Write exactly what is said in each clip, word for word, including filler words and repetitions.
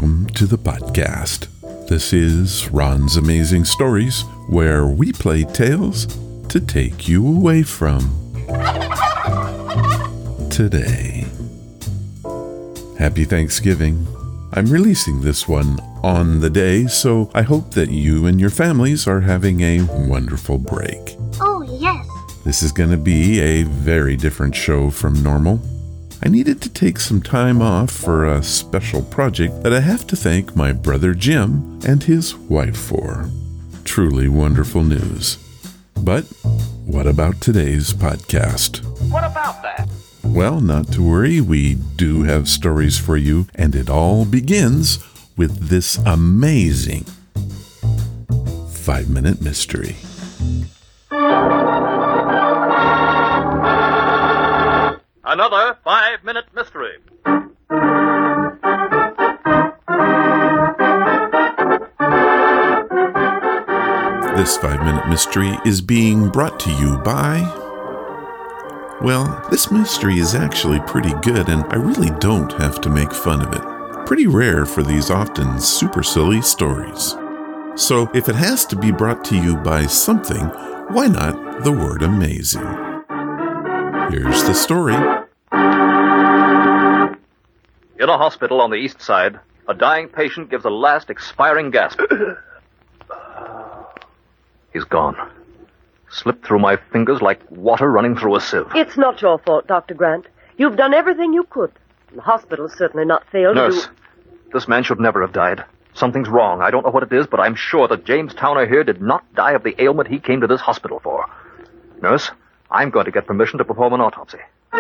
Welcome to the podcast. This is Ron's Amazing Stories, where we play tales to take you away from today. Happy Thanksgiving. I'm releasing this one on the day, so I hope that you and your families are having a wonderful break. Oh, yes. This is going to be a very different show from normal. I needed to take some time off for a special project that I have to thank my brother Jim and his wife for. Truly wonderful news. But what about today's podcast? What about that? Well, not to worry, we do have stories for you, and it all begins with this amazing five-minute mystery. Another five-minute mystery. This five-minute mystery is being brought to you by... Well, this mystery is actually pretty good, and I really don't have to make fun of it. Pretty rare for these often super silly stories. So if it has to be brought to you by something, why not the word amazing? Here's the story. In a hospital on the east side, a dying patient gives a last expiring gasp. He's gone. Slipped through my fingers like water running through a sieve. It's not your fault, Doctor Grant. You've done everything you could. The hospital's certainly not failed Nurse, to do... this man should never have died. Something's wrong. I don't know what it is, but I'm sure that James Towner here did not die of the ailment he came to this hospital for. Nurse, I'm going to get permission to perform an autopsy.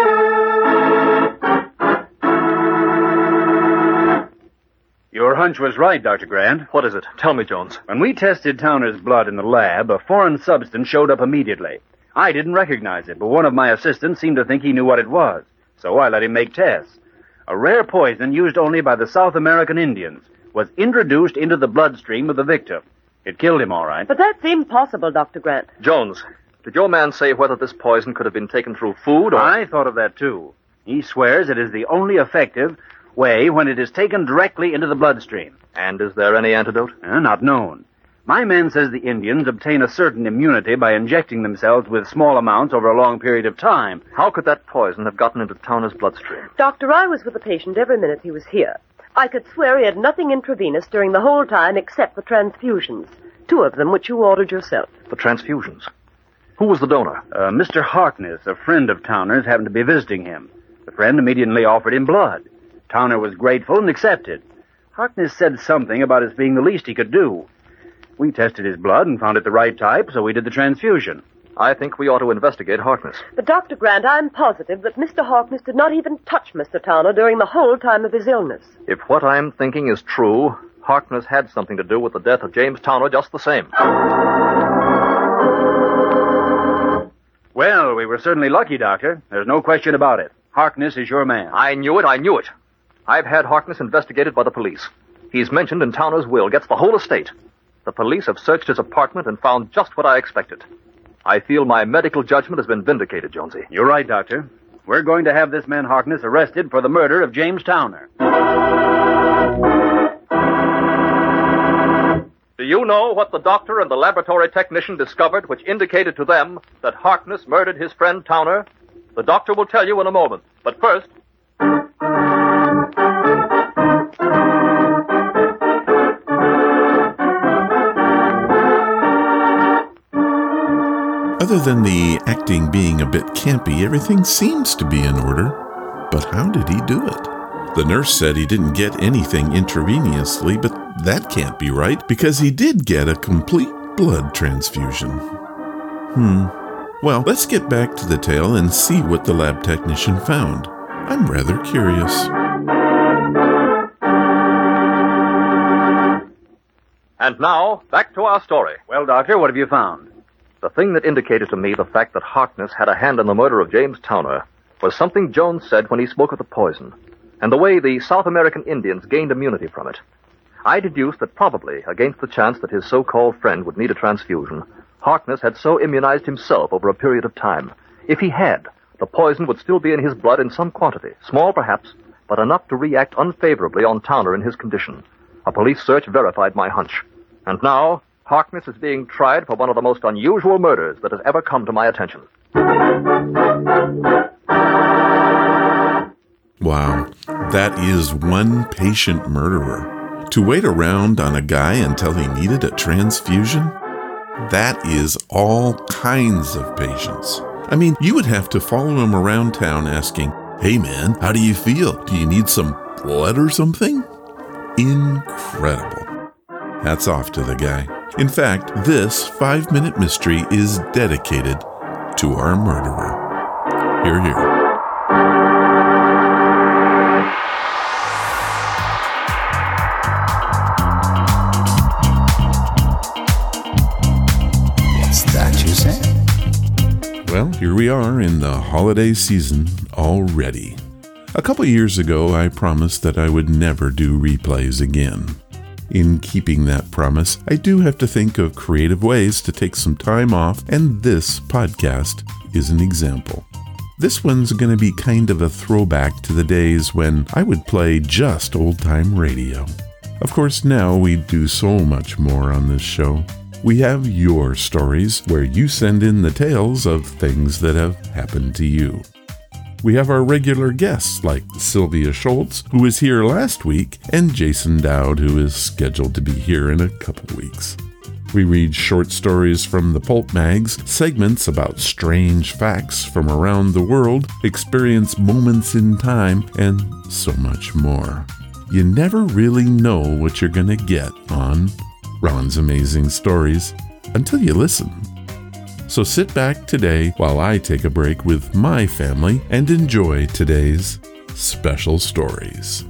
Your hunch was right, Doctor Grant. What is it? Tell me, Jones. When we tested Towner's blood in the lab, a foreign substance showed up immediately. I didn't recognize it, but one of my assistants seemed to think he knew what it was. So I let him make tests. A rare poison used only by the South American Indians was introduced into the bloodstream of the victim. It killed him, all right. But that's impossible, Doctor Grant. Jones, did your man say whether this poison could have been taken through food or... I thought of that, too. He swears it is the only effective way when it is taken directly into the bloodstream. And is there any antidote? Uh, not known. My man says the Indians obtain a certain immunity by injecting themselves with small amounts over a long period of time. How could that poison have gotten into Towner's bloodstream? Doctor, I was with the patient every minute he was here. I could swear he had nothing intravenous during the whole time except the transfusions. Two of them, which you ordered yourself. The transfusions? Who was the donor? Uh, Mister Harkness, a friend of Towner's, happened to be visiting him. The friend immediately offered him blood. Towner was grateful and accepted. Harkness said something about its being the least he could do. We tested his blood and found it the right type, so we did the transfusion. I think we ought to investigate Harkness. But, Doctor Grant, I'm positive that Mister Harkness did not even touch Mister Towner during the whole time of his illness. If what I'm thinking is true, Harkness had something to do with the death of James Towner just the same. Well, we were certainly lucky, Doctor. There's no question about it. Harkness is your man. I knew it, I knew it. I've had Harkness investigated by the police. He's mentioned in Towner's will, gets the whole estate. The police have searched his apartment and found just what I expected. I feel my medical judgment has been vindicated, Jonesy. You're right, Doctor. We're going to have this man Harkness arrested for the murder of James Towner. Do you know what the doctor and the laboratory technician discovered which indicated to them that Harkness murdered his friend Towner? The doctor will tell you in a moment. But first... Other than the acting being a bit campy, everything seems to be in order. But how did he do it? The nurse said he didn't get anything intravenously, but that can't be right, because he did get a complete blood transfusion. Hmm. Well, let's get back to the tale and see what the lab technician found. I'm rather curious. And now, back to our story. Well, Doctor, what have you found? The thing that indicated to me the fact that Harkness had a hand in the murder of James Towner was something Jones said when he spoke of the poison, and the way the South American Indians gained immunity from it. I deduced that probably, against the chance that his so-called friend would need a transfusion, Harkness had so immunized himself over a period of time. If he had, the poison would still be in his blood in some quantity, small perhaps, but enough to react unfavorably on Towner in his condition. A police search verified my hunch. And now, Harkness is being tried for one of the most unusual murders that has ever come to my attention. Wow, that is one patient murderer. To wait around on a guy until he needed a transfusion? That is all kinds of patience. I mean, you would have to follow him around town asking, "Hey man, how do you feel? Do you need some blood or something?" Incredible. Hats off to the guy. In fact, this five-minute mystery is dedicated to our murderer. Hear, hear. Well, here we are in the holiday season already. A couple years ago, I promised that I would never do replays again. In keeping that promise, I do have to think of creative ways to take some time off, and this podcast is an example. This one's going to be kind of a throwback to the days when I would play just old-time radio. Of course, now we do so much more on this show. We have your stories where you send in the tales of things that have happened to you. We have our regular guests like Sylvia Schultz, who was here last week, and Jason Dowd, who is scheduled to be here in a couple weeks. We read short stories from the Pulp Mags, segments about strange facts from around the world, experience moments in time, and so much more. You never really know what you're going to get on Ron's Amazing Stories until you listen. So sit back today while I take a break with my family and enjoy today's special stories.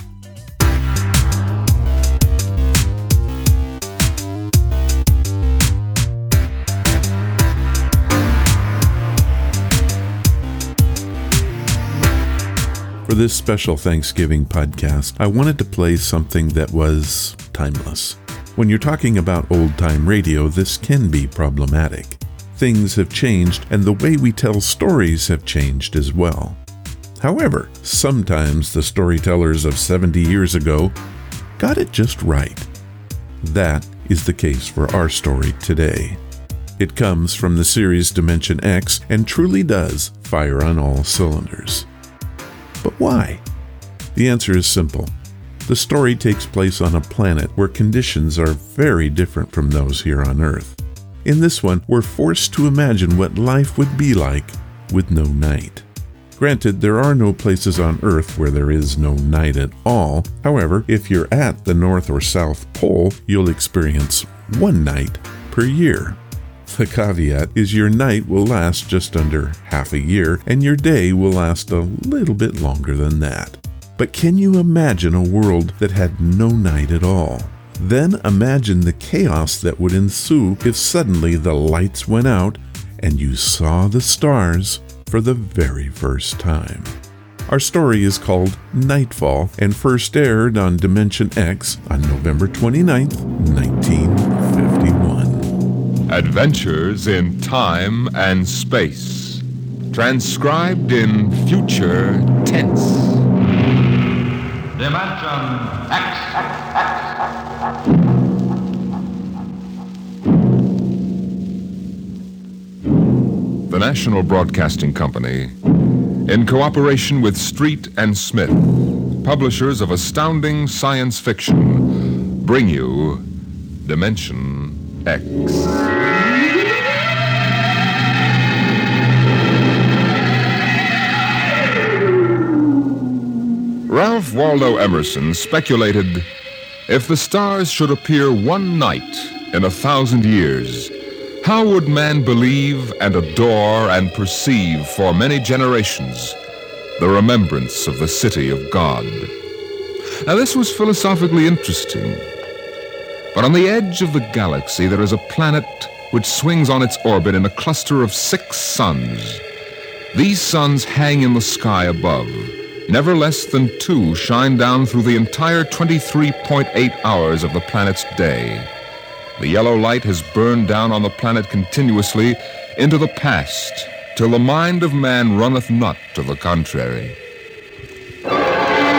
For this special Thanksgiving podcast, I wanted to play something that was timeless. When you're talking about old-time radio, this can be problematic. Things have changed, and the way we tell stories have changed as well. However, sometimes the storytellers of seventy years ago got it just right. That is the case for our story today. It comes from the series Dimension X and truly does fire on all cylinders. But why? The answer is simple. The story takes place on a planet where conditions are very different from those here on Earth. In this one, we're forced to imagine what life would be like with no night. Granted, there are no places on Earth where there is no night at all. However, if you're at the North or South Pole, you'll experience one night per year. The caveat is your night will last just under half a year, and your day will last a little bit longer than that. But can you imagine a world that had no night at all? Then imagine the chaos that would ensue if suddenly the lights went out and you saw the stars for the very first time. Our story is called Nightfall and first aired on Dimension X on November twenty-ninth, nineteen fifty-one. Adventures in Time and Space. Transcribed in future tense. Dimension X. The National Broadcasting Company, in cooperation with Street and Smith, publishers of astounding science fiction, bring you Dimension X. Ralph Waldo Emerson speculated, if the stars should appear one night in a thousand years, how would man believe and adore and perceive for many generations the remembrance of the city of God? Now, this was philosophically interesting. But on the edge of the galaxy, there is a planet which swings on its orbit in a cluster of six suns. These suns hang in the sky above. Never less than two shine down through the entire twenty-three point eight hours of the planet's day. The yellow light has burned down on the planet continuously into the past, till the mind of man runneth not to the contrary.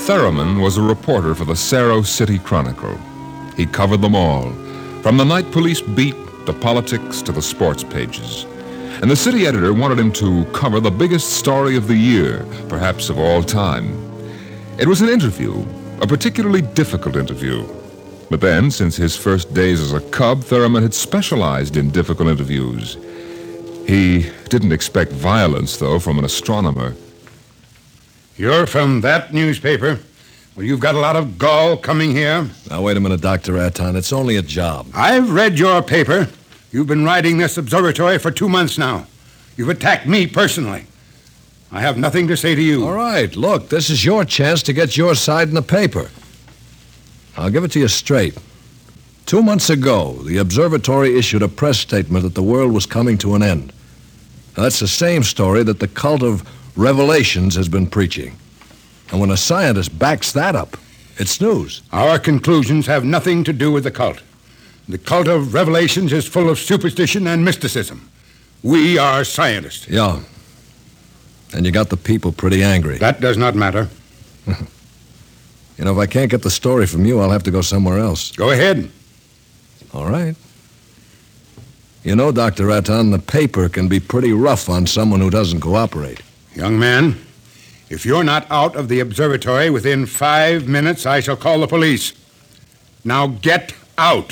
Theremin was a reporter for the Cerro City Chronicle. He covered them all, from the night police beat to politics to the sports pages. And the city editor wanted him to cover the biggest story of the year, perhaps of all time. It was an interview, a particularly difficult interview. But then, since his first days as a cub, Theremin had specialized in difficult interviews. He didn't expect violence, though, from an astronomer. You're from that newspaper? Well, you've got a lot of gall coming here. Now, wait a minute, Doctor Aton. It's only a job. I've read your paper. You've been writing this observatory for two months now. You've attacked me personally. I have nothing to say to you. All right, look, this is your chance to get your side in the paper. I'll give it to you straight. Two months ago, the observatory issued a press statement that the world was coming to an end. Now, that's the same story that the cult of Revelations has been preaching. And when a scientist backs that up, it's news. Our conclusions have nothing to do with the cult. The cult of Revelations is full of superstition and mysticism. We are scientists. Yeah. And you got the people pretty angry. That does not matter. You know, if I can't get the story from you, I'll have to go somewhere else. Go ahead. All right. You know, Doctor Aton, the paper can be pretty rough on someone who doesn't cooperate. Young man, if you're not out of the observatory within five minutes, I shall call the police. Now get out.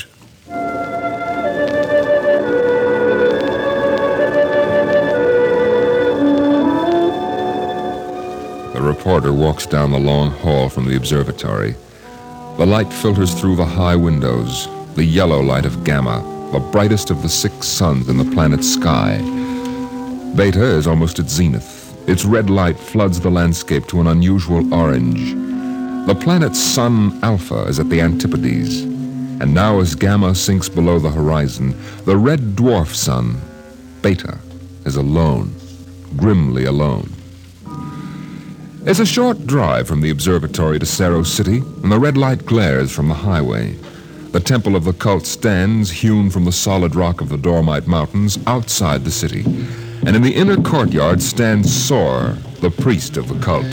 The reporter walks down the long hall from the observatory. The light filters through the high windows, the yellow light of Gamma, the brightest of the six suns in the planet's sky. Beta is almost at zenith. Its red light floods the landscape to an unusual orange. The planet's sun, Alpha, is at the antipodes. And now as Gamma sinks below the horizon, the red dwarf sun, Beta, is alone, grimly alone. It's a short drive from the observatory to Cerro City, and the red light glares from the highway. The temple of the cult stands, hewn from the solid rock of the Dormite Mountains, outside the city. And in the inner courtyard stands Sor, the priest of the cult.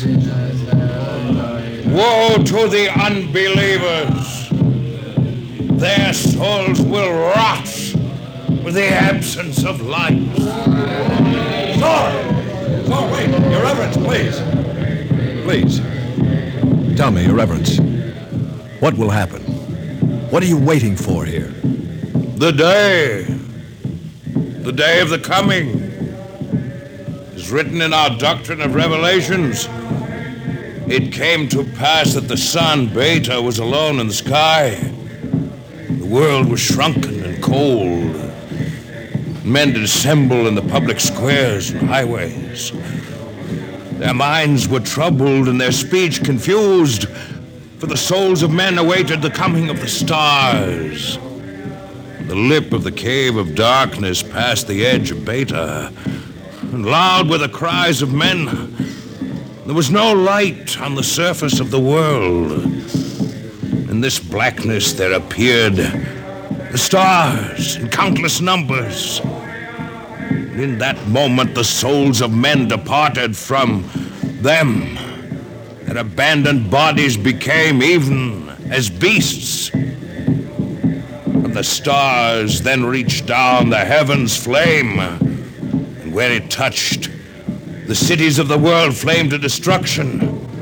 Woe to the unbelievers! Their souls will rot with the absence of light. Sor! Sor, wait! Your Reverence, please! Please. Tell me, Your Reverence, what will happen? What are you waiting for here? The day. The day of the coming. Is written in our doctrine of Revelations. It came to pass that the sun, Beta, was alone in the sky. The world was shrunken and cold. Men did assemble in the public squares and highways. Their minds were troubled and their speech confused, for the souls of men awaited the coming of the stars. The lip of the cave of darkness passed the edge of Beta, and loud were the cries of men. There was no light on the surface of the world. In this blackness there appeared the stars in countless numbers. And in that moment the souls of men departed from them. Their abandoned bodies became even as beasts. And the stars then reached down the heavens' flame, and where it touched, the cities of the world flamed to destruction.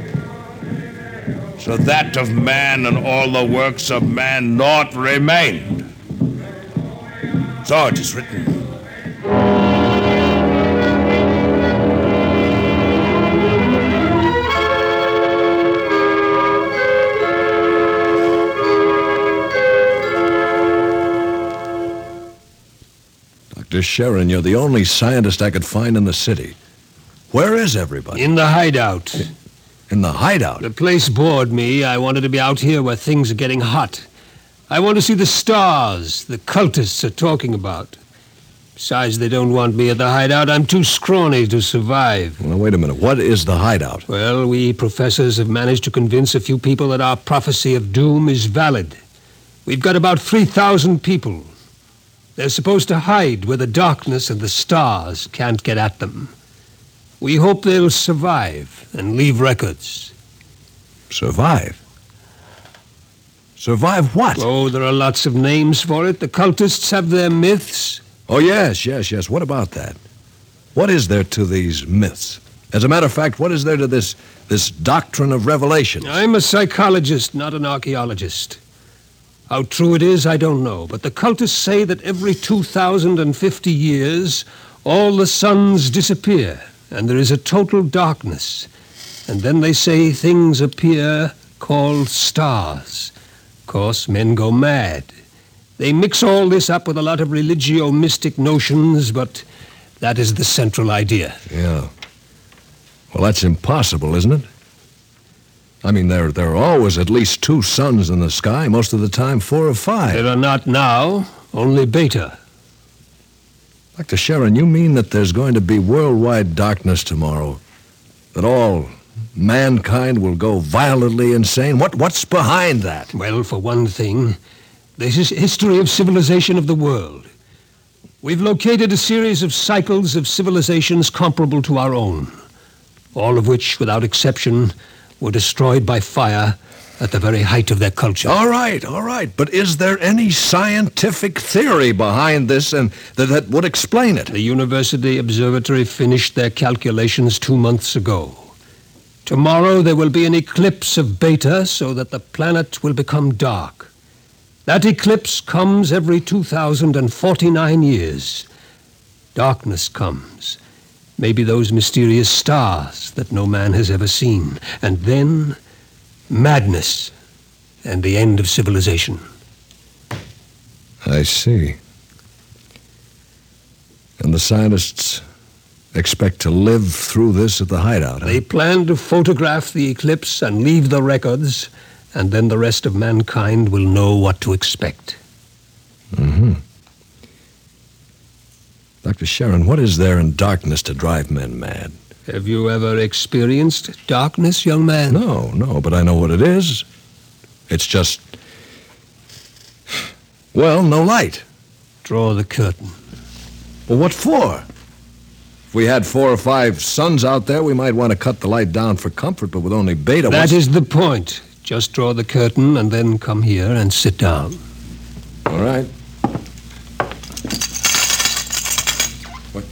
So that of man and all the works of man naught remained. So it is written. Doctor Sharon, you're the only scientist I could find in the city. Where is everybody? In the hideout. In the hideout? The place bored me. I wanted to be out here where things are getting hot. I want to see the stars the cultists are talking about. Besides, they don't want me at the hideout. I'm too scrawny to survive. Well, wait a minute. What is the hideout? Well, we professors have managed to convince a few people that our prophecy of doom is valid. We've got about three thousand people. They're supposed to hide where the darkness and the stars can't get at them. We hope they'll survive and leave records. Survive? Survive what? Oh, there are lots of names for it. The cultists have their myths. Oh, yes, yes, yes. What about that? What is there to these myths? As a matter of fact, what is there to this this doctrine of revelation? I'm a psychologist, not an archaeologist. How true it is, I don't know. But the cultists say that every two thousand fifty years, all the suns disappear, and there is a total darkness. And then they say things appear called stars. Of course, men go mad. They mix all this up with a lot of religio-mystic notions, but that is the central idea. Yeah. Well, that's impossible, isn't it? I mean, there, there are always at least two suns in the sky, most of the time four or five. There are not now, only Beta. Doctor Sharon, you mean that there's going to be worldwide darkness tomorrow? That all mankind will go violently insane? What, what's behind that? Well, for one thing, this is history of civilization of the world. We've located a series of cycles of civilizations comparable to our own, all of which, without exception, were destroyed by fire at the very height of their culture. All right, all right. But is there any scientific theory behind this and that, that would explain it? The University Observatory finished their calculations two months ago. Tomorrow there will be an eclipse of Beta so that the planet will become dark. That eclipse comes every two thousand forty-nine years. Darkness comes. Maybe those mysterious stars that no man has ever seen. And then, madness and the end of civilization. I see. And the scientists expect to live through this at the hideout, huh? They plan to photograph the eclipse and leave the records, and then the rest of mankind will know what to expect. Mm-hmm. Doctor Sharon, what is there in darkness to drive men mad? Have you ever experienced darkness, young man? No, no, but I know what it is. It's just... well, no light. Draw the curtain. Well, what for? If we had four or five suns out there, we might want to cut the light down for comfort, but with only Beta... That what's... is the point. Just draw the curtain and then come here and sit down. All right. What?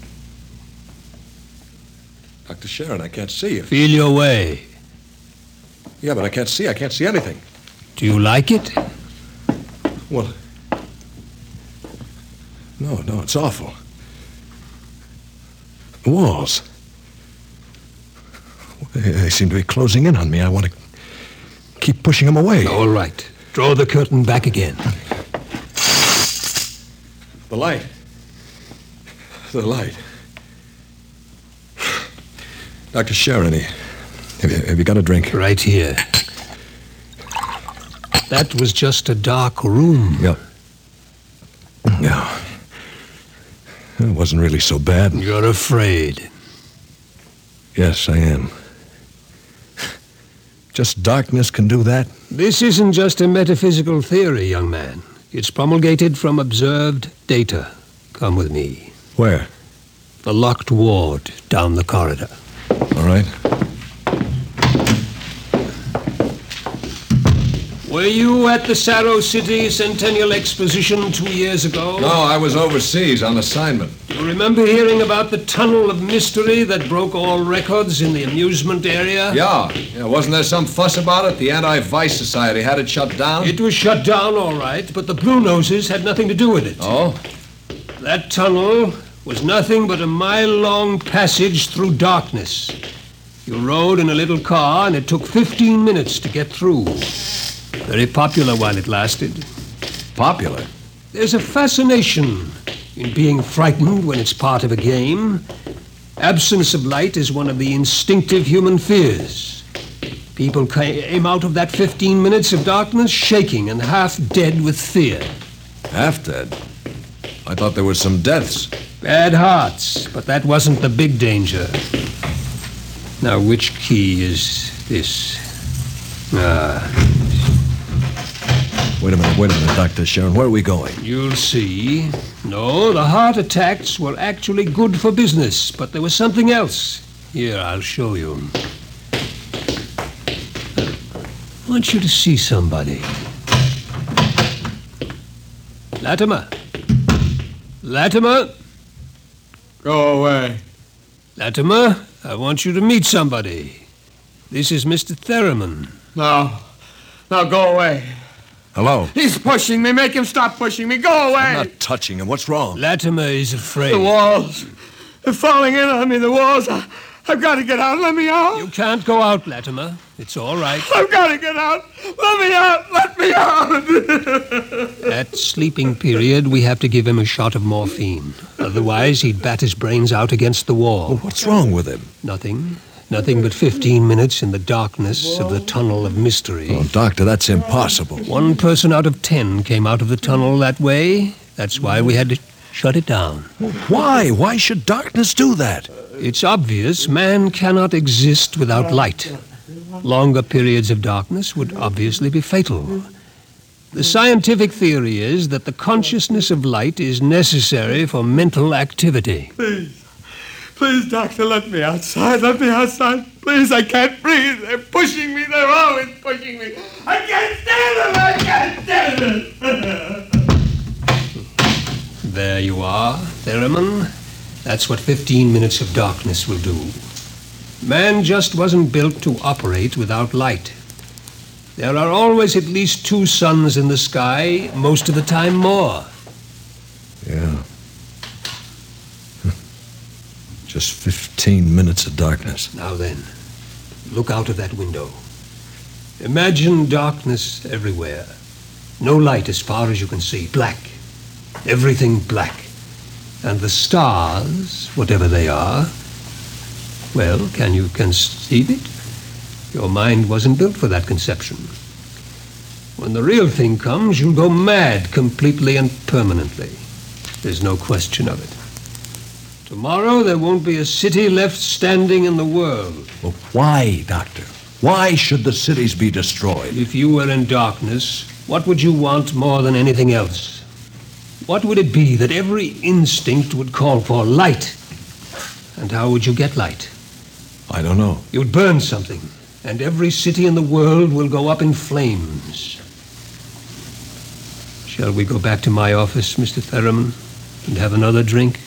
Doctor Sharon, I can't see you. Feel your way. Yeah, but I can't see. I can't see anything. Do you like it? Well... No, no, it's awful. The walls. They, they seem to be closing in on me. I want to keep pushing them away. All right. Draw the curtain back again. The light. The light. Doctor Sharon, have you, have you got a drink? Right here. That was just a dark room. Yeah. Yeah. It wasn't really so bad. You're afraid. Yes, I am. Just darkness can do that? This isn't just a metaphysical theory, young man. It's promulgated from observed data. Come with me. Where? The locked ward down the corridor. All right. Were you at the Saro City Centennial Exposition two years ago? No, I was overseas on assignment. You remember hearing about the tunnel of mystery that broke all records in the amusement area? Yeah. yeah. Wasn't there some fuss about it? The Anti-Vice Society had it shut down? It was shut down, all right, but the Blue Noses had nothing to do with it. Oh? That tunnel was nothing but a mile-long passage through darkness. You rode in a little car, and it took fifteen minutes to get through. Very popular while it lasted. Popular? There's a fascination in being frightened when it's part of a game. Absence of light is one of the instinctive human fears. People came out of that fifteen minutes of darkness shaking and half dead with fear. Half dead? I thought there were some deaths. Bad hearts, but that wasn't the big danger. Now, which key is this? Ah... Wait a minute, wait a minute, Doctor Sharon. Where are we going? You'll see. No, the heart attacks were actually good for business, but there was something else. Here, I'll show you. want you to see somebody. Latimer. Latimer. Go away. Latimer, I want you to meet somebody. This is Mister Theremin. No. No, go away. Hello? He's pushing me. Make him stop pushing me. Go away. I'm not touching him. What's wrong? Latimer is afraid. The walls. They're falling in on me, the walls. I, I've got to get out. Let me out. You can't go out, Latimer. It's all right. I've got to get out. Let me out. Let me out. At sleeping period, we have to give him a shot of morphine. Otherwise, he'd bat his brains out against the wall. Well, what's wrong with him? Nothing. Nothing but fifteen minutes in the darkness of the tunnel of mystery. Oh, Doctor, that's impossible. One person out of ten came out of the tunnel that way. That's why we had to shut it down. Why? Why should darkness do that? It's obvious man cannot exist without light. Longer periods of darkness would obviously be fatal. The scientific theory is that the consciousness of light is necessary for mental activity. Please. Please, doctor, let me outside. Let me outside. Please, I can't breathe. They're pushing me. They're always pushing me. I can't stand it. I can't stand it. There you are, Theremin. That's what fifteen minutes of darkness will do. Man just wasn't built to operate without light. There are always at least two suns in the sky, most of the time more. Yeah. Just fifteen minutes of darkness. Now then, look out of that window. Imagine darkness everywhere. No light as far as you can see. Black. Everything black. And the stars, whatever they are, well, can you conceive it? Your mind wasn't built for that conception. When the real thing comes, you'll go mad completely and permanently. There's no question of it. Tomorrow there won't be a city left standing in the world. Well, why, Doctor? Why should the cities be destroyed? If you were in darkness, what would you want more than anything else? What would it be that every instinct would call for? Light. And how would you get light? I don't know. You'd burn something, and every city in the world will go up in flames. Shall we go back to my office, Mister Theremin, and have another drink?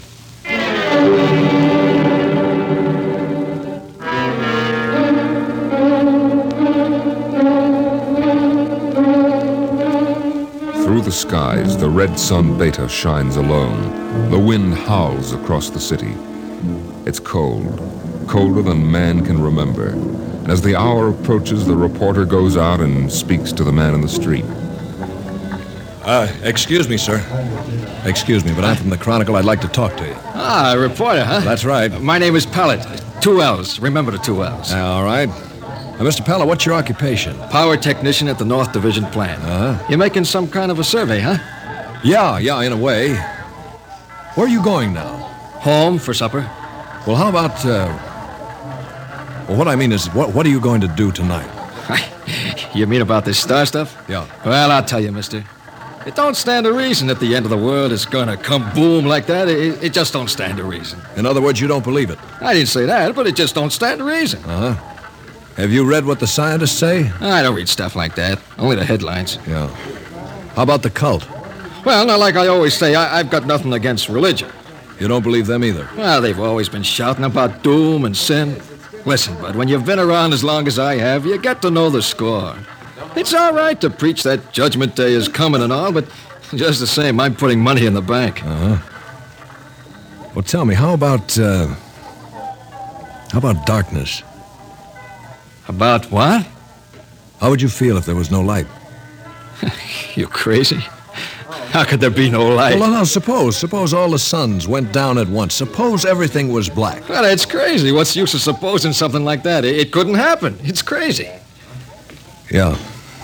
Through the skies, the red sun Beta shines alone. The wind howls across the city. It's cold, colder than man can remember. And as the hour approaches, the reporter goes out and speaks to the man in the street. Uh, excuse me, sir. Excuse me, but I'm from the Chronicle. I'd like to talk to you. Ah, a reporter, huh? That's right. My name is Pellet. Two L's. Remember the two L's. Uh, all right. Uh, Mister Pellet, what's your occupation? Power technician at the North Division plant. Uh-huh. You're making some kind of a survey, huh? Yeah, yeah, in a way. Where are you going now? Home for supper. Well, how about, uh... Well, what I mean is, what, what are you going to do tonight? You mean about this star stuff? Yeah. Well, I'll tell you, mister. It don't stand a reason that the end of the world is going to come boom like that. It, it just don't stand a reason. In other words, you don't believe it? I didn't say that, but it just don't stand a reason. Uh-huh. Have you read what the scientists say? I don't read stuff like that. Only the headlines. Yeah. How about the cult? Well, now, like I always say, I, I've got nothing against religion. You don't believe them either? Well, they've always been shouting about doom and sin. Listen, bud, when you've been around as long as I have, you get to know the score. It's all right to preach that Judgment Day is coming and all, but just the same, I'm putting money in the bank. Uh-huh. Well, tell me, how about, uh... How about darkness? About what? How would you feel if there was no light? You crazy? How could there be no light? Well, now, suppose, suppose all the suns went down at once. Suppose everything was black. Well, it's crazy. What's the use of supposing something like that? It, it couldn't happen. It's crazy. Yeah.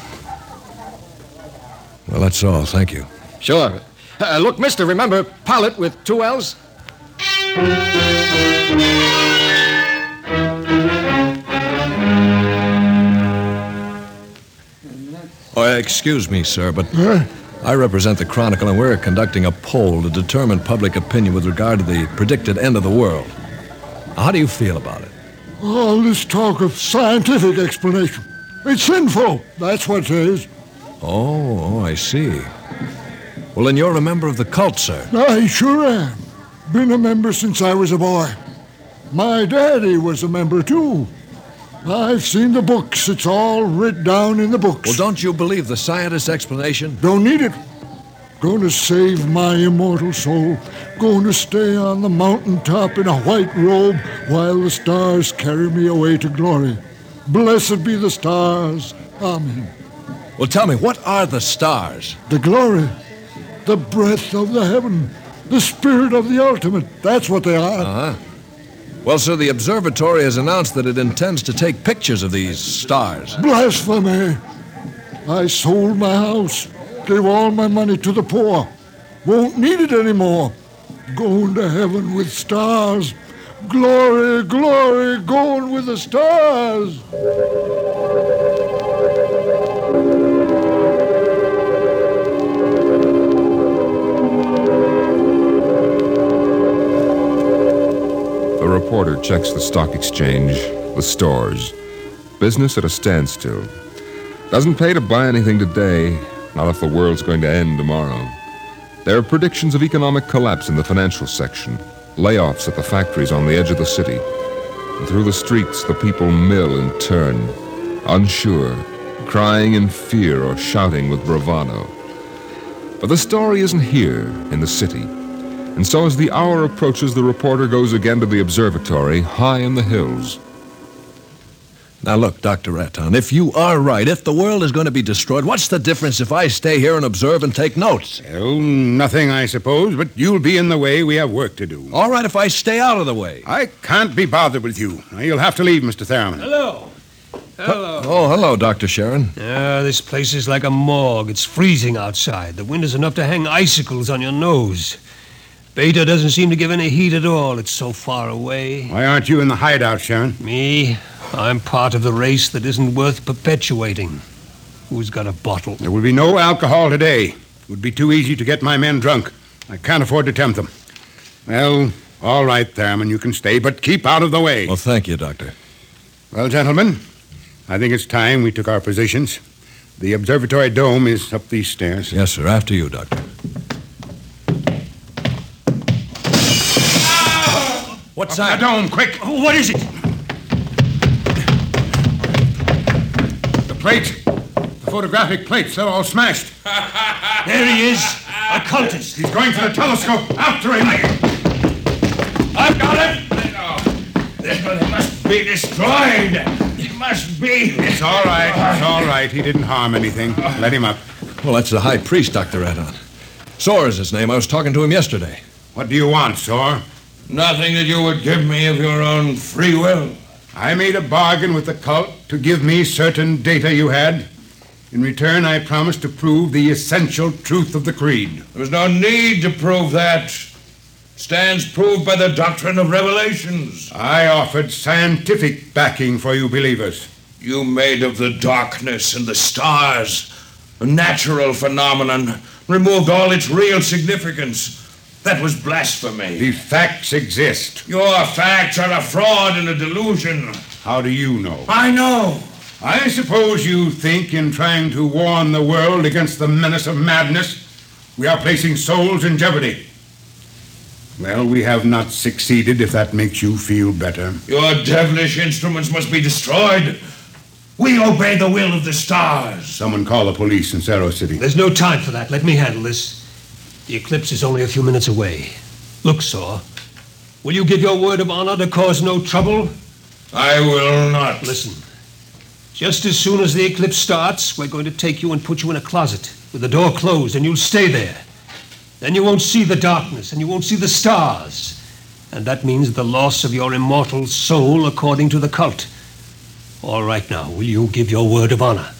Well, that's all. Thank you. Sure. Uh, look, mister, remember, Pilot with two L's? Oh, excuse me, sir, but I represent the Chronicle, and we're conducting a poll to determine public opinion with regard to the predicted end of the world. How do you feel about it? All this talk of scientific explanation. It's sinful. That's what it is. Oh, oh, I see. Well, then you're a member of the cult, sir. I sure am. Been a member since I was a boy. My daddy was a member, too. I've seen the books. It's all writ down in the books. Well, don't you believe the scientist's explanation? Don't need it. Going to save my immortal soul. Going to stay on the mountaintop in a white robe while the stars carry me away to glory. Blessed be the stars. Amen. Well, tell me, what are the stars? The glory. The breath of the heaven. The spirit of the ultimate. That's what they are. Uh-huh. Well, sir, the observatory has announced that it intends to take pictures of these stars. Blasphemy. I sold my house. Gave all my money to the poor. Won't need it anymore. Going to heaven with stars. Glory, glory, going with the stars. The reporter checks the stock exchange, the stores. Business at a standstill. Doesn't pay to buy anything today, not if the world's going to end tomorrow. There are predictions of economic collapse in the financial section, layoffs at the factories on the edge of the city. And through the streets, the people mill and turn, unsure, crying in fear or shouting with bravado. But the story isn't here in the city. And so as the hour approaches, the reporter goes again to the observatory high in the hills. Now look, Doctor Raton, if you are right, if the world is going to be destroyed, what's the difference if I stay here and observe and take notes? Well, nothing, I suppose, but you'll be in the way. We have work to do. All right, if I stay out of the way. I can't be bothered with you. You'll have to leave, Mister Thurman. Hello. Hello. Oh, hello, Doctor Sharon. Ah, this place is like a morgue. It's freezing outside. The wind is enough to hang icicles on your nose. Beta doesn't seem to give any heat at all. It's so far away. Why aren't you in the hideout, Sharon? Me? I'm part of the race that isn't worth perpetuating. Who's got a bottle? There will be no alcohol today. It would be too easy to get my men drunk. I can't afford to tempt them. Well, all right, Thurman, you can stay, but keep out of the way. Well, thank you, Doctor. Well, gentlemen, I think it's time we took our positions. The observatory dome is up these stairs. Yes, sir. After you, Doctor. What's that? The dome, quick. What is it? The plates. The photographic plates. They're all smashed. There he is. A cultist. He's going for the telescope. After him. I've got him. It must be destroyed. It must be. It's all right. It's all right. He didn't harm anything. Let him up. Well, that's the high priest, Doctor Raton. Soar is his name. I was talking to him yesterday. What do you want, Soar? Nothing that you would give me of your own free will. I made a bargain with the cult to give me certain data you had. In return, I promised to prove the essential truth of the creed. There was no need to prove that. Stands proved by the doctrine of revelations. I offered scientific backing for you believers. You made of the darkness and the stars a natural phenomenon, removed all its real significance. That was blasphemy. The facts exist. Your facts are a fraud and a delusion. How do you know? I know. I suppose you think in trying to warn the world against the menace of madness, we are placing souls in jeopardy. Well, we have not succeeded, if that makes you feel better. Your devilish instruments must be destroyed. We obey the will of the stars. Someone call the police in Cerro City. There's no time for that. Let me handle this. The eclipse is only a few minutes away. Look, Saw. Will you give your word of honor to cause no trouble? I will not. Listen. Just as soon as the eclipse starts, we're going to take you and put you in a closet with the door closed, and you'll stay there. Then you won't see the darkness, and you won't see the stars. And that means the loss of your immortal soul, according to the cult. All right now, will you give your word of honor?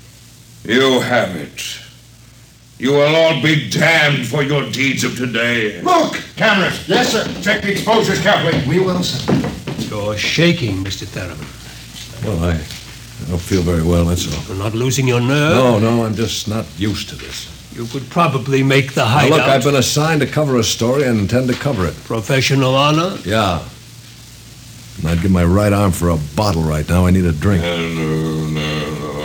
You have it. You will all be damned for your deeds of today. Look! Cameras! Yes, sir. Check the exposures carefully. We will, sir. You're shaking, Mister Thurman. Well, I, I don't feel very well, that's all. You're not losing your nerve? No, no, I'm just not used to this. You could probably make the Now, hideout. look, I've been assigned to cover a story and intend to cover it. Professional honor? Yeah. And I'd give my right arm for a bottle right now. I need a drink. No, no, no.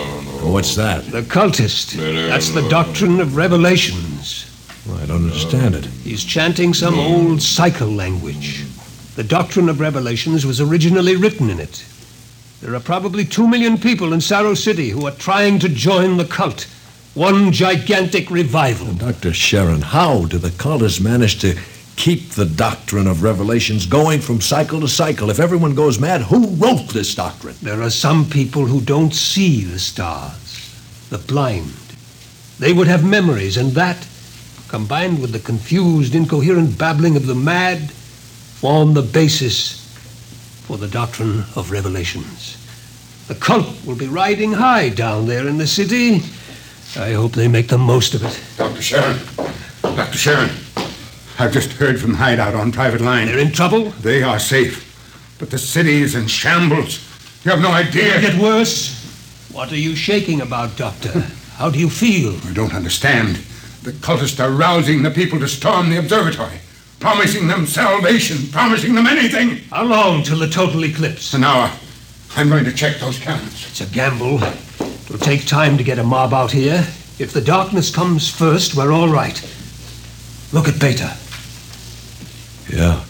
what's that? The cultist. That's the doctrine of revelations. Well, I don't understand it. He's chanting some old cycle language. The doctrine of revelations was originally written in it. There are probably two million people in Saros City who are trying to join the cult. One gigantic revival. Well, Doctor Sharon, how do the cultists manage to keep the doctrine of revelations going from cycle to cycle? If everyone goes mad, who wrote this doctrine? There are some people who don't see the stars, the blind. They would have memories, and that, combined with the confused, incoherent babbling of the mad, form the basis for the doctrine of revelations. The cult will be riding high down there in the city. I hope they make the most of it. Doctor Sharon. Doctor Sharon. I've just heard from Hideout on private line. They're in trouble? They are safe. But the city is in shambles. You have no idea. It'll get worse. What are you shaking about, Doctor? How do you feel? I don't understand. The cultists are rousing the people to storm the observatory. Promising them salvation, promising them anything. How long till the total eclipse? An hour. I'm going to check those calendars. It's a gamble. It'll take time to get a mob out here. If the darkness comes first, we're all right. Look at Beta. Yeah.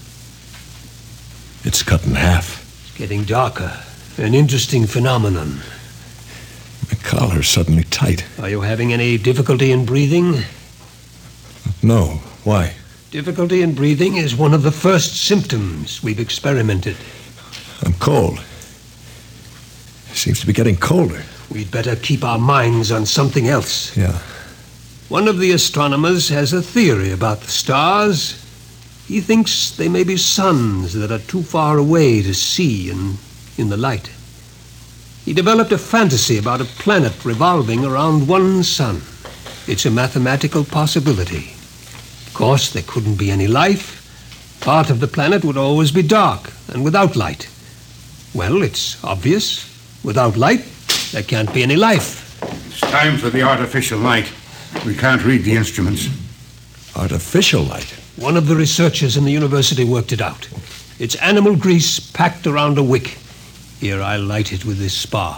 It's cut in half. It's getting darker. An interesting phenomenon. My collar's suddenly tight. Are you having any difficulty in breathing? No. Why? Difficulty in breathing is one of the first symptoms we've experimented. I'm cold. It seems to be getting colder. We'd better keep our minds on something else. Yeah. One of the astronomers has a theory about the stars. He thinks they may be suns that are too far away to see in, in the light. He developed a fantasy about a planet revolving around one sun. It's a mathematical possibility. Of course, there couldn't be any life. Part of the planet would always be dark and without light. Well, it's obvious. Without light, there can't be any life. It's time for the artificial light. We can't read the instruments. Artificial light? One of the researchers in the university worked it out. It's animal grease packed around a wick. Here, I'll light it with this spark.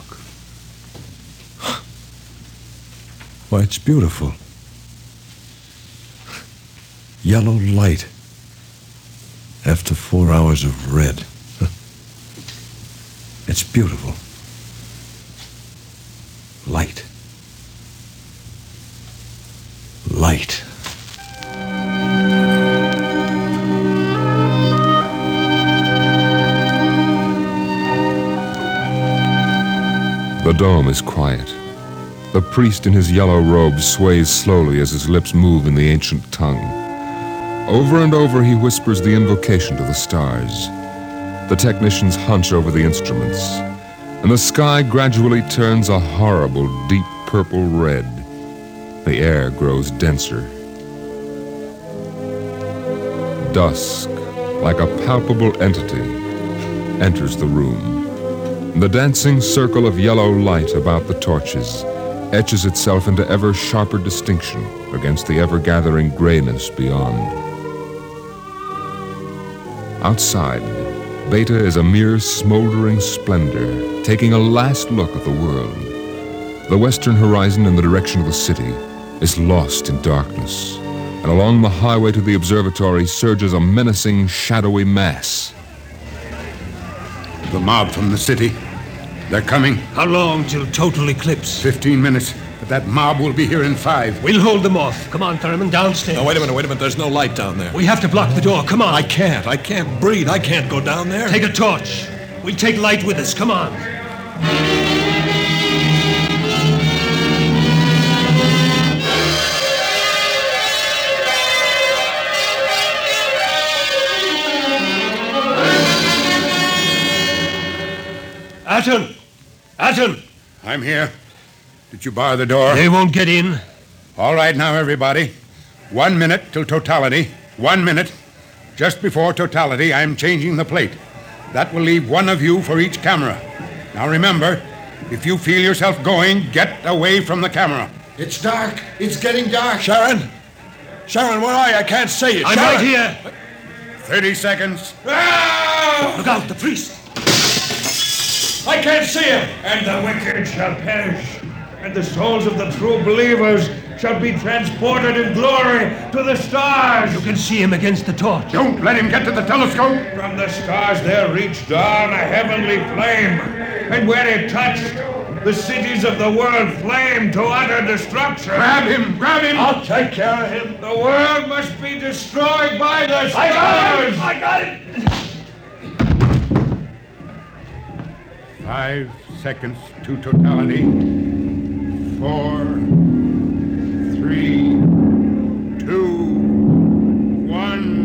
Why, it's beautiful. Yellow light. After four hours of red. It's beautiful. Light. Light. The dome is quiet. The priest in his yellow robe sways slowly as his lips move in the ancient tongue. Over and over he whispers the invocation to the stars. The technicians hunch over the instruments, and the sky gradually turns a horrible deep purple red. The air grows denser. Dusk, like a palpable entity, enters the room. The dancing circle of yellow light about the torches etches itself into ever sharper distinction against the ever-gathering grayness beyond. Outside, Beta is a mere smoldering splendor, taking a last look at the world. The western horizon in the direction of the city is lost in darkness, and along the highway to the observatory surges a menacing, shadowy mass. The mob from the city. They're coming. How long till total eclipse? Fifteen minutes. But that mob will be here in five. We'll hold them off. Come on, Thurman, downstairs. No, wait a minute, wait a minute. There's no light down there. We have to block the door. Come on. I can't. I can't breathe. I can't go down there. Take a torch. We'll take light with us. Come on. Atten! Atten! I'm here. Did you bar the door? They won't get in. All right now, everybody. One minute till totality. One minute. Just before totality, I'm changing the plate. That will leave one of you for each camera. Now remember, if you feel yourself going, get away from the camera. It's dark. It's getting dark. Sharon? Sharon, where are you? I can't see you. I'm Sharon. right here. Thirty seconds. Ah! Look out, the priest. I can't see him. And the wicked shall perish. and the souls of the true believers shall be transported in glory to the stars. You can see him against the torch. Don't let him get to the telescope. From the stars there reached down a heavenly flame, and where it touched, the cities of the world flamed to utter destruction. Grab him! Grab him! I'll take care of him. The world must be destroyed by the stars. I got it! I got it! Five seconds to totality. Four, three, two, one.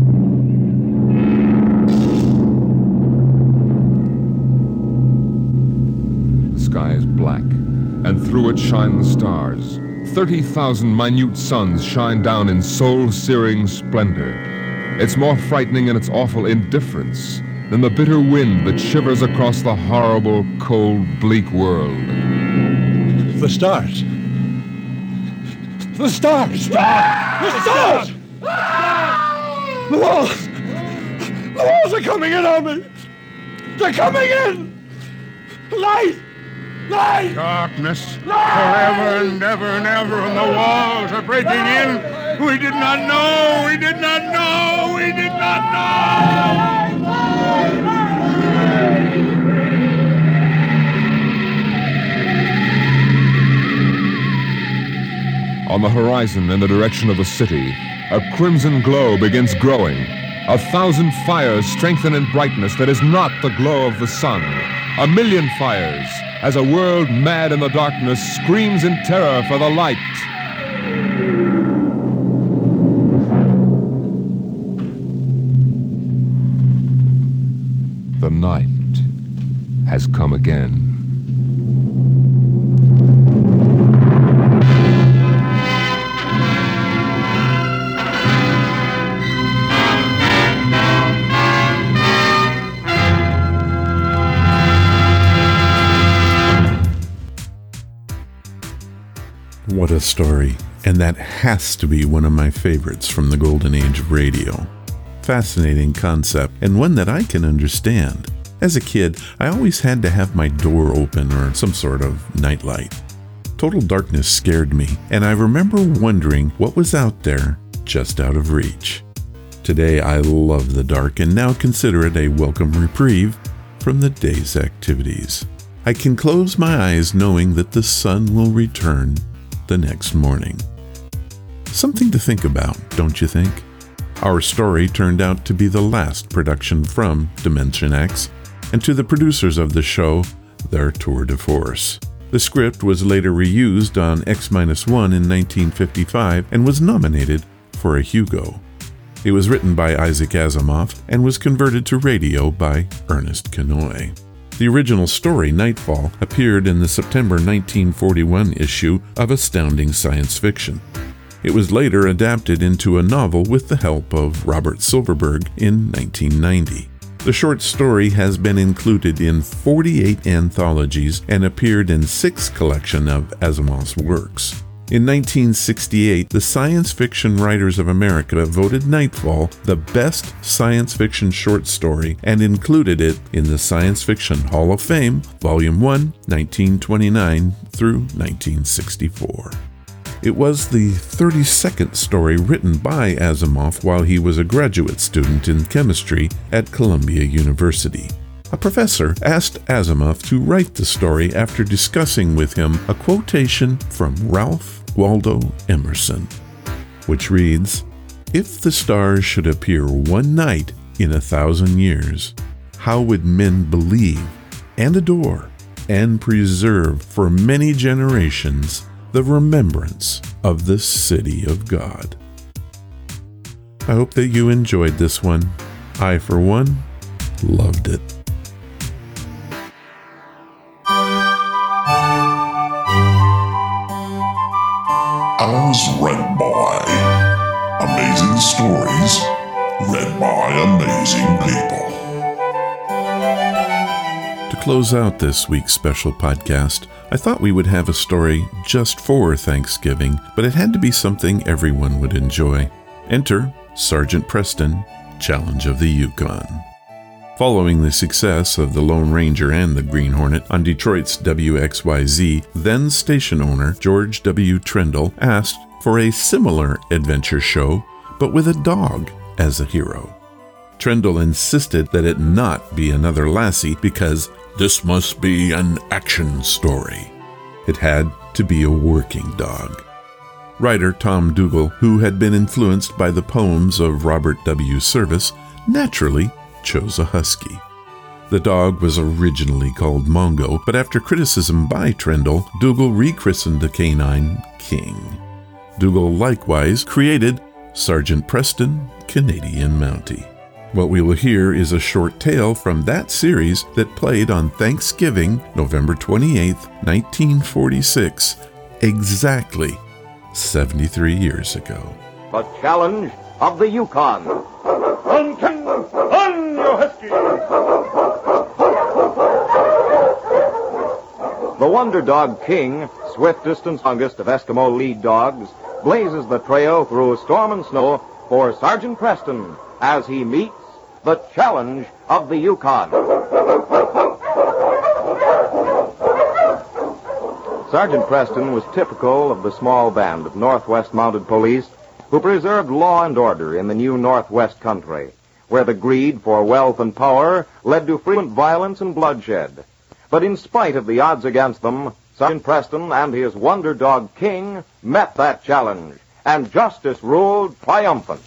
The sky is black, and through it shine the stars. Thirty thousand minute suns shine down in soul-searing splendor. It's more frightening in its awful indifference than the bitter wind that shivers across the horrible, cold, bleak world. The stars. The stars! The stars! The walls! The walls are coming in on me! They're coming in! Light! Light! Darkness, forever and ever and ever, and the walls are breaking in. We did not know! We did not know! We did not know! On the horizon, in the direction of the city, a crimson glow begins growing. A thousand fires strengthen in brightness that is not the glow of the sun. A million fires, as a world mad in the darkness screams in terror for the light. The night has come again. What a story, and that has to be one of my favorites from the golden age of radio. Fascinating concept, and one that I can understand. As a kid, I always had to have my door open or some sort of nightlight. Total darkness scared me, and I remember wondering what was out there just out of reach. Today, I love the dark and now consider it a welcome reprieve from the day's activities. I can close my eyes knowing that the sun will return the next morning. Something to think about, don't you think? Our story turned out to be the last production from Dimension X, and to the producers of the show, their tour de force. The script was later reused on X one in nineteen fifty-five and was nominated for a Hugo. It was written by Isaac Asimov and was converted to radio by Ernest Kinoy. The original story, Nightfall, appeared in the September nineteen forty-one issue of Astounding Science Fiction. It was later adapted into a novel with the help of Robert Silverberg in nineteen ninety. The short story has been included in forty-eight anthologies and appeared in six collections of Asimov's works. In nineteen sixty-eight, the Science Fiction Writers of America voted Nightfall the best science fiction short story and included it in the Science Fiction Hall of Fame, Volume one, nineteen twenty-nine through nineteen sixty-four. It was the thirty-second story written by Asimov while he was a graduate student in chemistry at Columbia University. A professor asked Asimov to write the story after discussing with him a quotation from Ralph Waldo Emerson, which reads, "If the stars should appear one night in a thousand years, how would men believe and adore and preserve for many generations the remembrance of the city of God?" I hope that you enjoyed this one. I, for one, loved it. As read by amazing stories, read by amazing people. To close out this week's special podcast, I thought we would have a story just for Thanksgiving, but it had to be something everyone would enjoy. Enter Sergeant Preston, Challenge of the Yukon. Following the success of the Lone Ranger and the Green Hornet on Detroit's W X Y Z, then station owner George W. Trendle asked for a similar adventure show, but with a dog as a hero. Trendle insisted that it not be another Lassie because this must be an action story. It had to be a working dog. Writer Tom Dougal, who had been influenced by the poems of Robert W. Service, naturally chose a husky. The dog was originally called Mongo, but after criticism by Trendle, Dougal rechristened the canine King. Dougal likewise created Sergeant Preston, Canadian Mountie. What we will hear is a short tale from that series that played on Thanksgiving, November twenty-eighth, nineteen forty-six, exactly seventy-three years ago. The Challenge of the Yukon. On, King! On, you husky! The Wonder Dog King, swiftest and strongest of Eskimo lead dogs, blazes the trail through storm and snow for Sergeant Preston as he meets the Challenge of the Yukon. Sergeant Preston was typical of the small band of Northwest Mounted Police who preserved law and order in the new Northwest country, where the greed for wealth and power led to frequent violence and bloodshed. But in spite of the odds against them, Sergeant Preston and his Wonder Dog King met that challenge, and justice ruled triumphant.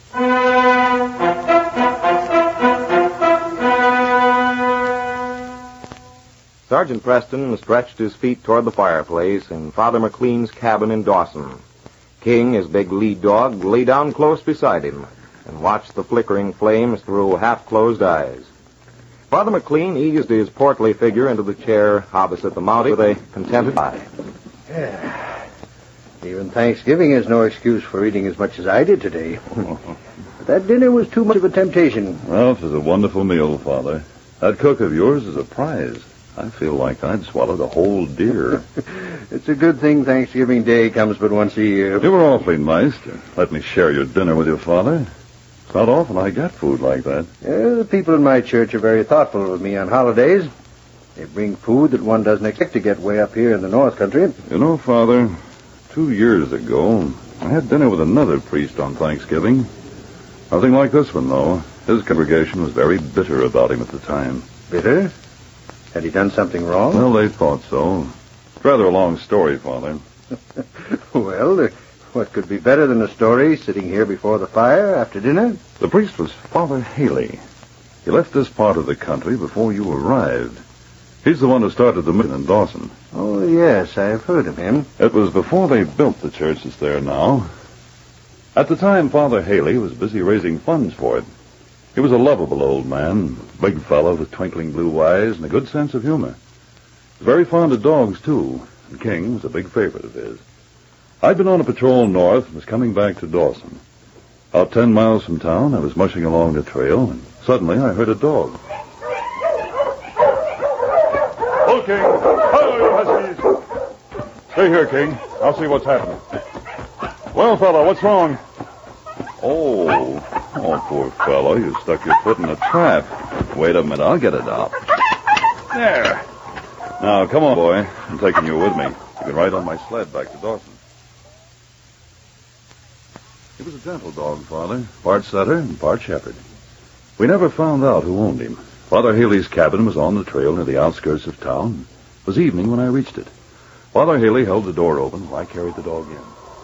Sergeant Preston stretched his feet toward the fireplace in Father McLean's cabin in Dawson. King, his big lead dog, lay down close beside him and watched the flickering flames through half-closed eyes. Father McLean eased his portly figure into the chair opposite the Mountie with a contented eye. Yeah. Even Thanksgiving is no excuse for eating as much as I did today. But that dinner was too much of a temptation. Well, it was a wonderful meal, Father. That cook of yours is a prize. I feel like I'd swallowed a whole deer. It's a good thing Thanksgiving Day comes but once a year. You were awfully nice to let me share your dinner with your father. It's not often I get food like that. Yeah, the people in my church are very thoughtful of me on holidays. They bring food that one doesn't expect to get way up here in the North Country. You know, Father, two years ago, I had dinner with another priest on Thanksgiving. Nothing like this one, though. His congregation was very bitter about him at the time. Bitter? Had he done something wrong? Well, they thought so. It's rather a long story, Father. Well, uh, what could be better than a story sitting here before the fire after dinner? The priest was Father Haley. He left this part of the country before you arrived. He's the one who started the mission in Dawson. Oh, yes, I've heard of him. It was before they built the church that's there now. At the time, Father Haley was busy raising funds for it. He was a lovable old man, a big fellow with twinkling blue eyes and a good sense of humor. He was very fond of dogs, too, and King was a big favorite of his. I'd been on a patrol north and was coming back to Dawson. About ten miles from town, I was mushing along the trail, and suddenly I heard a dog. Oh, King! Hello, you huskies! Stay here, King. I'll see what's happening. Well, fellow, what's wrong? Oh, oh, poor fellow, you stuck your foot in a trap. Wait a minute, I'll get it out. There. Now, come on, boy. I'm taking you with me. You can ride on my sled back to Dawson. He was a gentle dog, Father, part setter and part shepherd. We never found out who owned him. Father Haley's cabin was on the trail near the outskirts of town. It was evening when I reached it. Father Haley held the door open while I carried the dog in.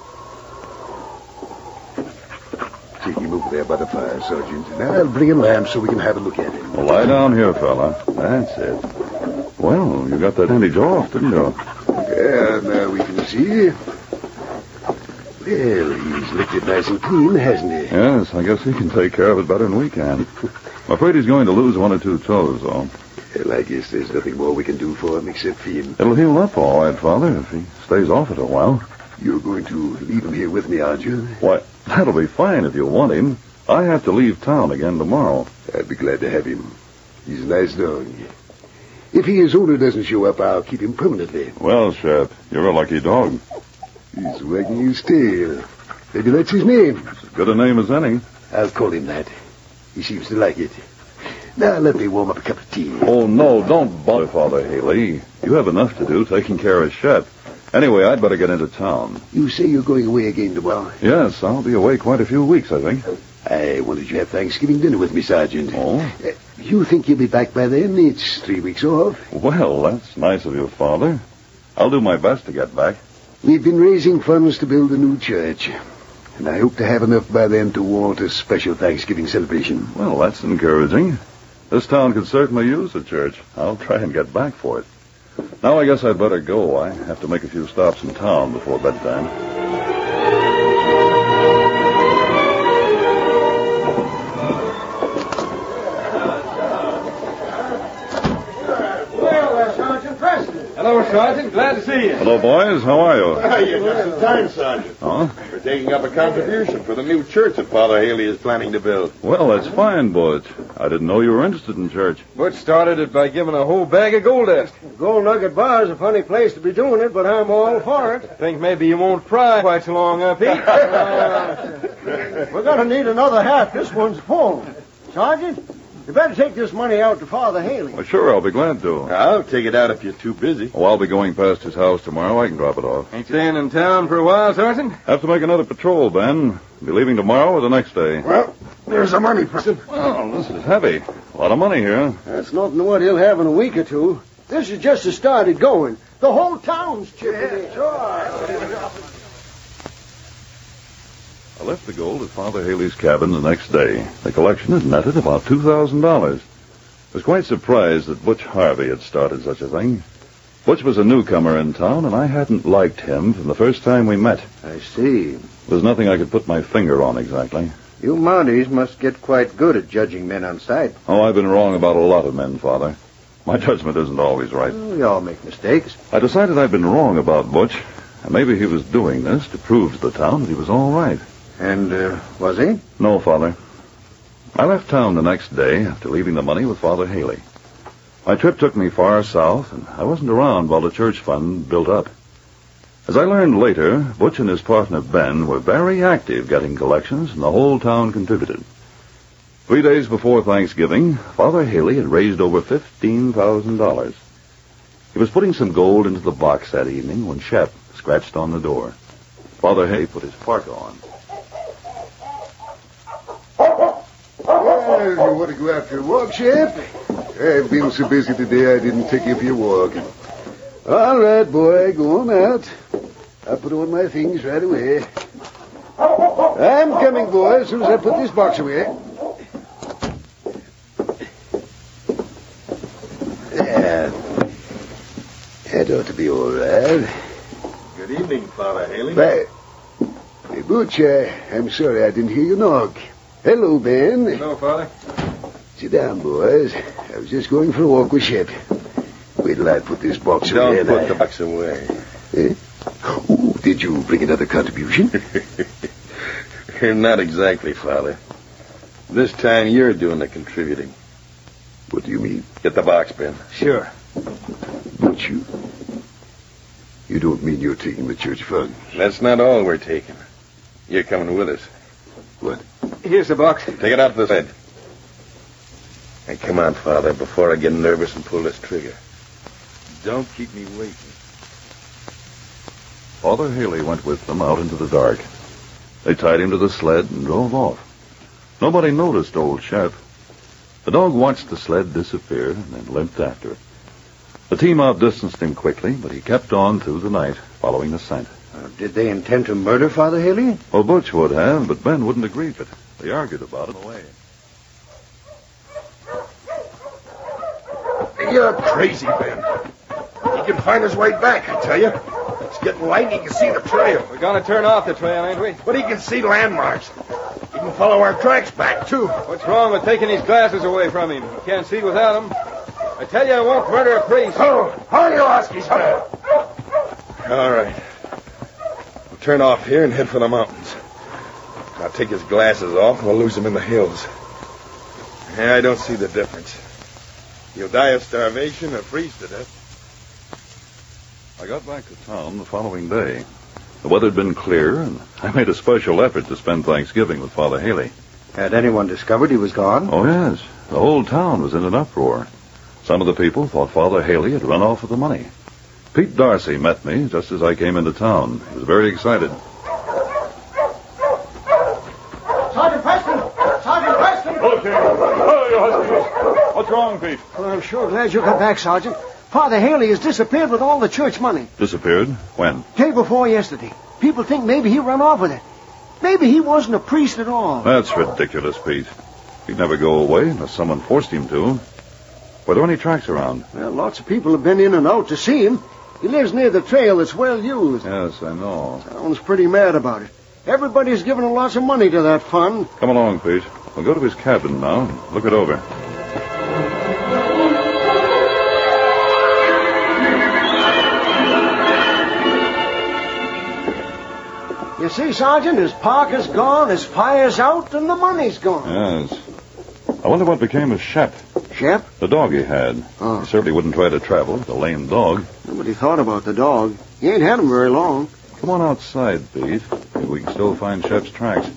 Take him over there by the fire, Sergeant. Now I'll bring a lamp so we can have a look at him. Well, lie down here, fella. That's it. Well, you got that bandage off, didn't you? Yeah, now we can see. Well, he's licked it nice and clean, hasn't he? Yes, I guess he can take care of it better than we can. I'm afraid he's going to lose one or two toes, though. Well, I guess there's nothing more we can do for him except feed him. It'll heal up all right, Father, if he stays off it a while. You're going to leave him here with me, aren't you? Why, that'll be fine if you want him. I have to leave town again tomorrow. I'd be glad to have him. He's a nice dog. If he his owner doesn't show up, I'll keep him permanently. Well, Shep, you're a lucky dog. He's wagging his tail. Maybe that's his name. It's as good a name as any. I'll call him that. He seems to like it. Now, let me warm up a cup of tea. Oh, no, don't bother Father Haley. You have enough to do taking care of Shep. Anyway, I'd better get into town. You say you're going away again tomorrow? Yes, I'll be away quite a few weeks, I think. I wanted you to have Thanksgiving dinner with me, Sergeant. Oh? Uh, you think you'll be back by then? It's three weeks off. Well, that's nice of you, Father. I'll do my best to get back. We've been raising funds to build a new church. And I hope to have enough by then to warrant a special Thanksgiving celebration. Well, that's encouraging. This town could certainly use a church. I'll try and get back for it. Now I guess I'd better go. I have to make a few stops in town before bedtime. Hello, Sergeant. Glad to see you. Hello, boys. How are you? Ah, you're just in time, Sergeant. Huh? We're taking up a contribution for the new church that Father Haley is planning to build. Well, that's fine, Butch. I didn't know you were interested in church. Butch started it by giving a whole bag of gold dust. Gold Nugget Bar is a funny place to be doing it, but I'm all for it. Think maybe you won't pry quite so long up, Pete. uh, we're going to need another half. This one's full. Sergeant, you better take this money out to Father Haley. Well, sure, I'll be glad to. I'll take it out if you're too busy. Oh, I'll be going past his house tomorrow. I can drop it off. Ain't staying in town for a while, Sergeant? Have to make another patrol, Ben. Be leaving tomorrow or the next day. Well, there's the money, Preston. Well, this is heavy. A lot of money here. That's nothing to what he'll have in a week or two. This is just a started going. The whole town's chipping in. Sure. I left the gold at Father Haley's cabin the next day. The collection had netted about two thousand dollars. I was quite surprised that Butch Harvey had started such a thing. Butch was a newcomer in town, and I hadn't liked him from the first time we met. I see. There's nothing I could put my finger on exactly. You Mounties must get quite good at judging men on sight. Oh, I've been wrong about a lot of men, Father. My judgment isn't always right. Well, we all make mistakes. I decided I'd been wrong about Butch, and maybe he was doing this to prove to the town that he was all right. And, uh, was he? No, Father. I left town the next day after leaving the money with Father Haley. My trip took me far south, and I wasn't around while the church fund built up. As I learned later, Butch and his partner Ben were very active getting collections, and the whole town contributed. Three days before Thanksgiving, Father Haley had raised over fifteen thousand dollars. He was putting some gold into the box that evening when Shep scratched on the door. Father Haley put his parka on. Well, you want to go out for a walk, Shep? I've been so busy today I didn't take you for your walk. All right, boy, go on out. I'll put on my things right away. I'm coming, boy, as soon as I put this box away. There. That ought to be all right. Good evening, Father Haley. Bye. Hey, Butch, uh, I'm sorry I didn't hear you knock. Hello, Ben. Hello, Father. Sit down, boys. I was just going for a walk with Shep. Wait till I put this box Don't away. put I... the box away. Eh? Oh, did you bring another contribution? Not exactly, Father. This time you're doing the contributing. What do you mean? Get the box, Ben. Sure. But you... You don't mean you're taking the church fund? That's not all we're taking. You're coming with us. What? Here's the box. Take it out to the bed. Hey, come on, Father, before I get nervous and pull this trigger. Don't keep me waiting. Father Haley went with them out into the dark. They tied him to the sled and drove off. Nobody noticed old Shep. The dog watched the sled disappear and then limped after it. The team outdistanced him quickly, but he kept on through the night, following the scent. Uh, did they intend to murder Father Haley? Well, Butch would have, but Ben wouldn't agree to it. They argued about it on the way. You're crazy, Ben. He can find his way back, I tell you. It's getting light and he can see the trail. We're going to turn off the trail, ain't we? But he can see landmarks. He can follow our tracks back, too. What's wrong with taking his glasses away from him? He can't see without them. I tell you, I won't murder a priest. Oh, on your Huskies, all right. We'll turn off here and head for the mountains. I'll take his glasses off and we'll lose him in the hills. Yeah, I don't see the difference. He'll die of starvation or freeze to death. I got back to town the following day. The weather had been clear, and I made a special effort to spend Thanksgiving with Father Haley. Had anyone discovered he was gone? Oh, yes. The whole town was in an uproar. Some of the people thought Father Haley had run off with the money. Pete Darcy met me just as I came into town. He was very excited. Sergeant Preston! Sergeant Preston! Okay. Oh, you huskies. What's wrong, Pete? Well, I'm sure glad you got back, Sergeant. Father Haley has disappeared with all the church money. Disappeared? When? Day before yesterday. People think maybe he ran off with it. Maybe he wasn't a priest at all. That's ridiculous, Pete. He'd never go away unless someone forced him to. Were there any tracks around? Well, lots of people have been in and out to see him. He lives near the trail that's well used. Yes, I know. Town's pretty mad about it. Everybody's giving lots of money to that fund. Come along, Pete. We'll go to his cabin now and look it over. You see, Sergeant, his parker's gone, his fire's out, and the money's gone. Yes. I wonder what became of Shep. Shep? The dog he had. Oh. He certainly wouldn't try to travel with a lame dog. Nobody thought about the dog. He ain't had him very long. Come on outside, Pete. Maybe we can still find Shep's tracks.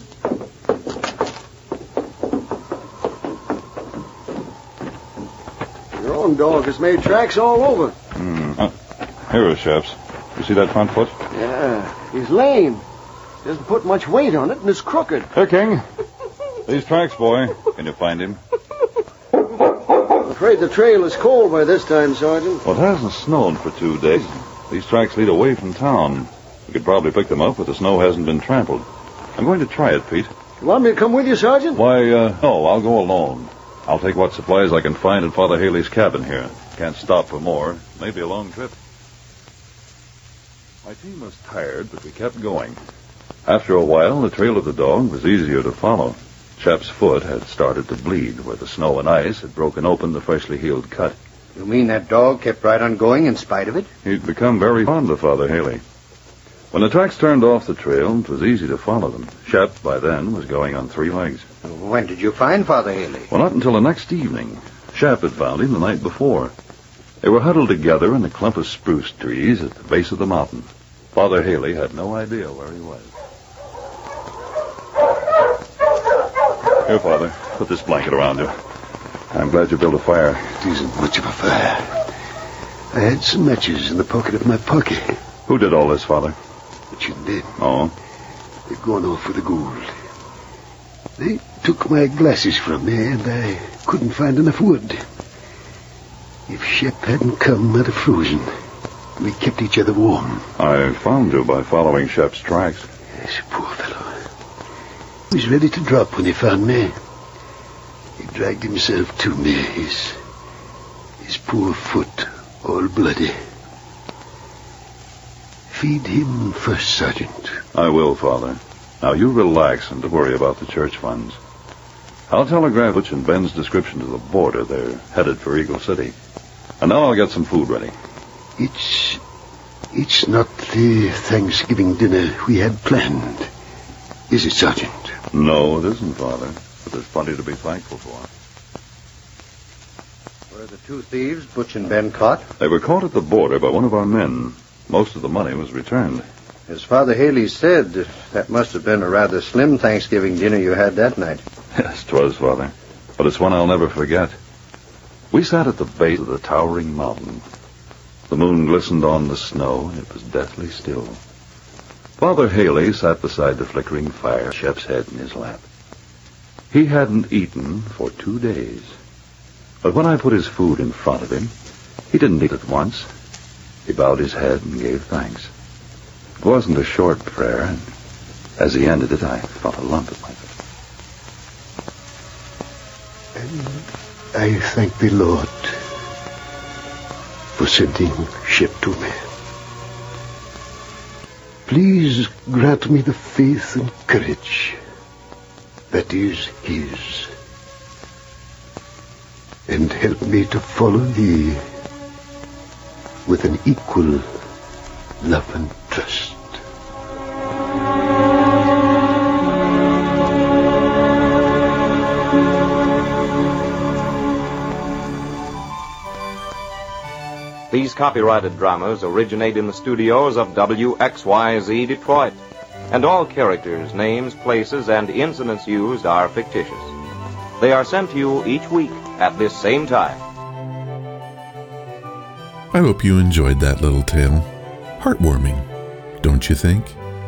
Your own dog has made tracks all over. Hmm. Uh, here is Shep's. You see that front foot? Yeah, he's lame. Doesn't put much weight on it, and it's crooked. Here, King. These tracks, boy. Can you find him? I'm afraid the trail is cold by this time, Sergeant. Well, it hasn't snowed for two days. These tracks lead away from town. We could probably pick them up, but the snow hasn't been trampled. I'm going to try it, Pete. You want me to come with you, Sergeant? Why, uh, no, I'll go alone. I'll take what supplies I can find at Father Haley's cabin here. Can't stop for more. Maybe a long trip. My team was tired, but we kept going. After a while, the trail of the dog was easier to follow. Shep's foot had started to bleed where the snow and ice had broken open the freshly healed cut. You mean that dog kept right on going in spite of it? He'd become very fond of Father Haley. When the tracks turned off the trail, it was easy to follow them. Shep, by then, was going on three legs. When did you find Father Haley? Well, not until the next evening. Shep had found him the night before. They were huddled together in a clump of spruce trees at the base of the mountain. Father Haley had no idea where he was. Here, Father, put this blanket around you. I'm glad you built a fire. It isn't much of a fire. I had some matches in the pocket of my pocket. Who did all this, Father? Richard did. Oh? They've gone off with the gold. They took my glasses from me, and I couldn't find enough wood. If Shep hadn't come, I'd have frozen. We kept each other warm. I found you by following Shep's tracks. Yes, poor fellow. He was ready to drop when he found me. He dragged himself to me, his, his poor foot all bloody. Feed him first, Sergeant. I will, Father. Now, you relax and don't worry about the church funds. I'll telegraph Butch and Ben's description to the border. They're headed for Eagle City. And now I'll get some food ready. It's... it's not the Thanksgiving dinner we had planned. Is it, Sergeant? No, it isn't, Father. But there's plenty to be thankful for. Were the two thieves, Butch and Ben, caught? They were caught at the border by one of our men. Most of the money was returned. As Father Haley said, that must have been a rather slim Thanksgiving dinner you had that night. Yes, 'twas, Father. But it's one I'll never forget. We sat at the base of the towering mountain. The moon glistened on the snow, and it was deathly still. Father Haley sat beside the flickering fire, Shep's head in his lap. He hadn't eaten for two days. But when I put his food in front of him, he didn't eat at once. He bowed his head and gave thanks. It wasn't a short prayer, and as he ended it, I felt a lump at my throat. And I thank the Lord for sending Shep to me. Please grant me the faith and courage that is his, and help me to follow thee with an equal love and trust. These copyrighted dramas originate in the studios of W X Y Z Detroit. and all characters, names, places, and incidents used are fictitious. They are sent to you each week at this same time. I hope you enjoyed that little tale. Heartwarming, don't you think?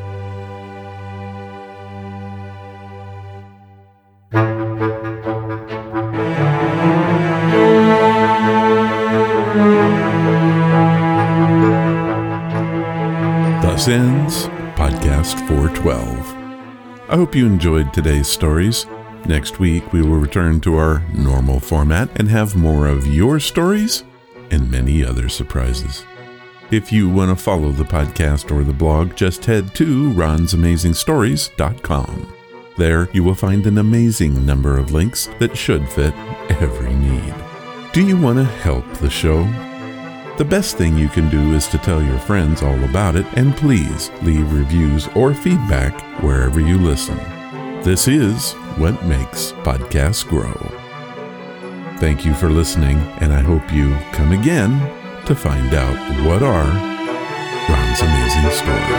Thus ends Podcast four twelve. I hope you enjoyed today's stories. Next week, we will return to our normal format and have more of your stories and many other surprises. If you want to follow the podcast or the blog, just head to rons amazing stories dot com. There, you will find an amazing number of links that should fit every need. Do you want to help the show? The best thing you can do is to tell your friends all about it, and please leave reviews or feedback wherever you listen. This is what makes podcasts grow. Thank you for listening, and I hope you come again to find out what are Ron's Amazing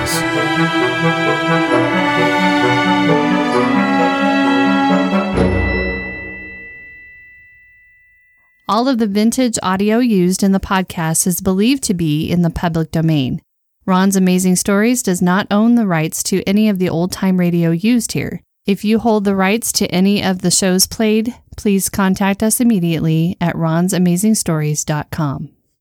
Stories. All of the vintage audio used in the podcast is believed to be in the public domain. Ron's Amazing Stories does not own the rights to any of the old-time radio used here. If you hold the rights to any of the shows played, please contact us immediately at rons amazing stories dot com.